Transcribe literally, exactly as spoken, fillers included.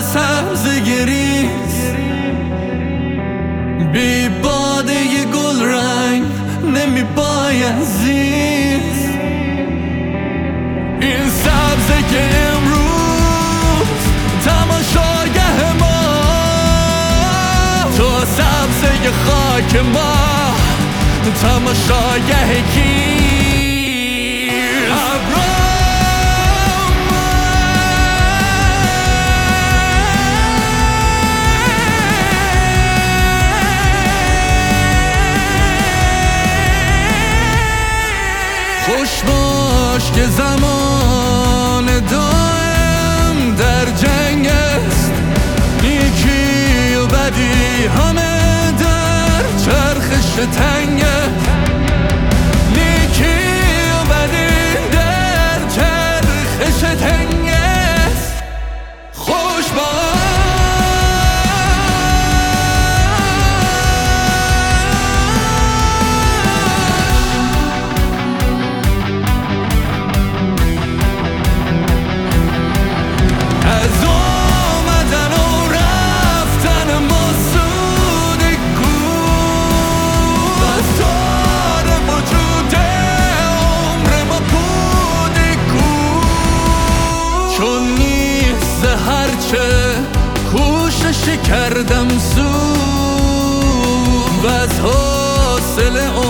سبز گریز، بی باده گل رنگ نمی باید زیست. این سبزه که امروز تماشاگه ما، تو سبزه خاک ما تماشاگه کی؟ خوش باش که زمان دائم در جنگ است، نیکی و بدی همه در چرخش تنگه. نیکی و بدی در چرخش تنگه است. خوش باش چون نیست هرچه کوشش کردم سو و از حاصل